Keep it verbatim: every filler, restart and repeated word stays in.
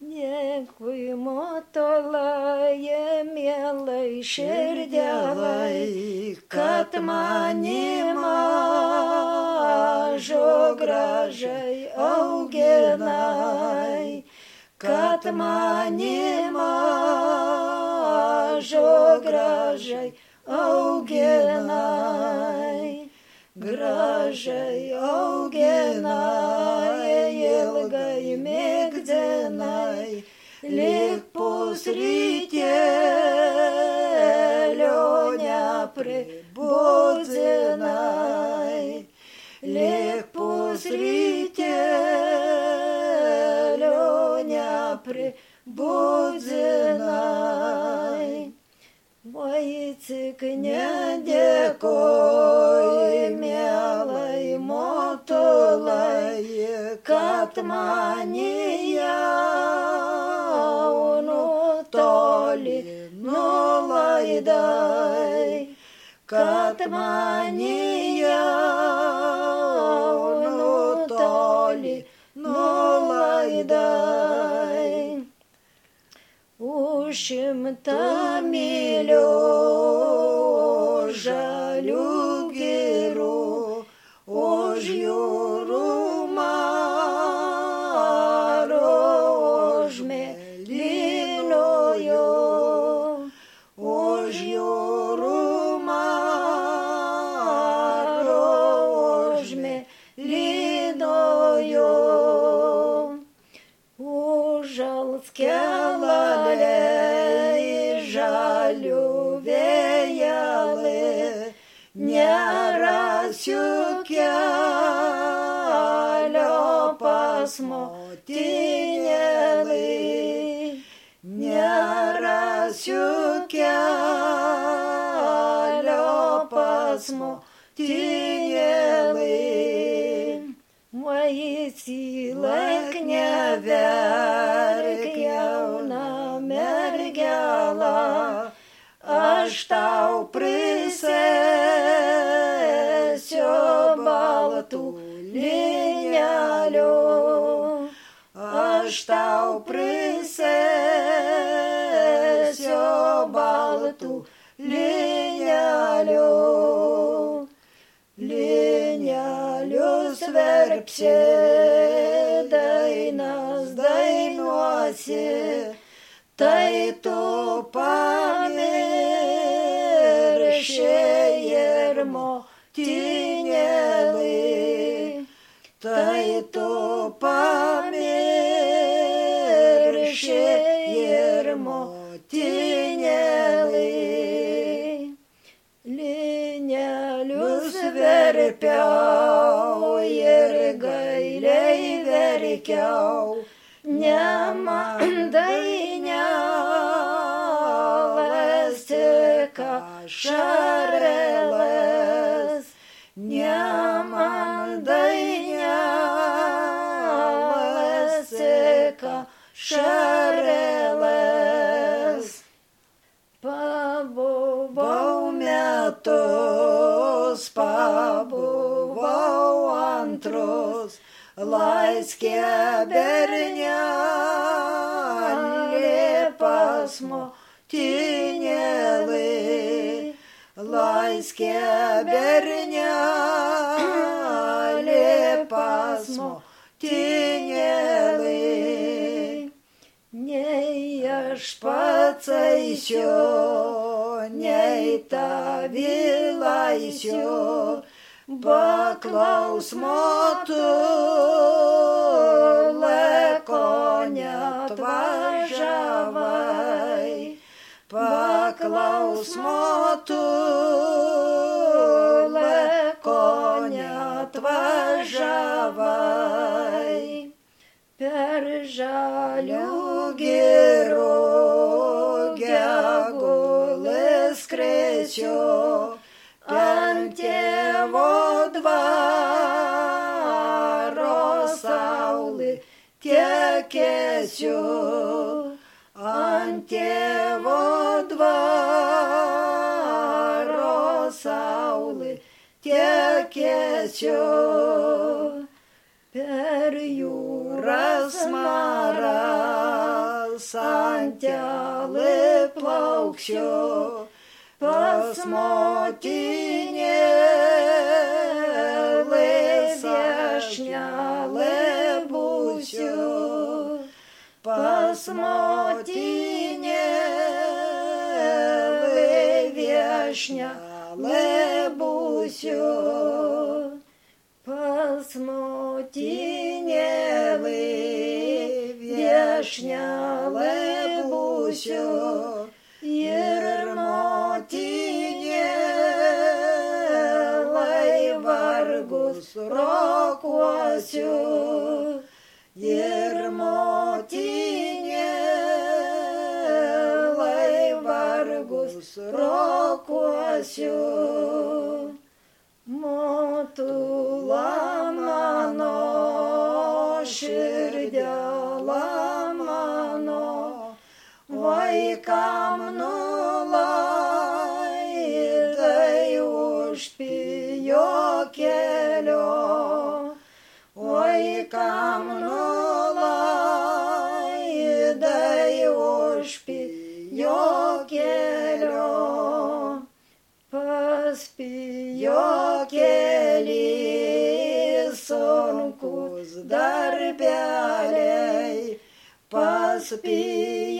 Dėkui, motolaje, mielai širdelai, kad mani mažo gražiai auginai, kad mani mažo gražiai auginai, gražiai auginai, ilgai mėgdinai, lyg pusrytėlio nepribudzinai, lyg pusrytėlio nepribudzinai. Vaicik nedėkoj, mielai motulai, kad mani jaunu toli nulaidai, kad mani jaunu toli nulaidai. Už šimtą mylių žalių girių, už jūrų maro, už mėlynojo, už jūrų maro, už mėlynojo, už alskelaliai žalių vėjalį, nerasiu kelio pas motinėlį, nerasiu kelio pas motinėlį. Vaicylek neverk, jauna mergela, aš tau prisėsiu baltų linelių, aš tau prisėsiu baltų linelių. Linelius verpsi, dainas dainuosi, tai tu pamirši ir motinėlį, tai tu pamirši ir motinėlį. Linelius verpiau ir gailiai verkiau, ne man dainelės, tik ašarėlės, ne man dainelės, tik ašarėlės. Pabuvau metus, pabuvau antrus, laiskė bernelė pas motinėlį, laiskė bernelė pas motinėlį. Nei aš pats eisiu, nei tavilaisiu, paklaus motulė, ko neatvažiavai, paklaus motulė, ko neatvažiavai. Per žalių girių gegulis skrisiu, ant tėvo dvaro saulį tekėsiu, ant tėvo dvaro saulį tekėsiu. Per jūras marą antelį plauksiu, pas motinėlį viešnelį būsiu, pas motinėlį viešnelį būsiu, pas motinėlį viešnelį būsiu ir motinėlį vargus rokuosiu, ir motinėlį vargus rokuosiu. Motula mano, širdėla mano, vaikam nulaidai užpijo kelio, vaikam nulaidai užpijo kelio, paspijo keli sunkus darbeliai, paspijo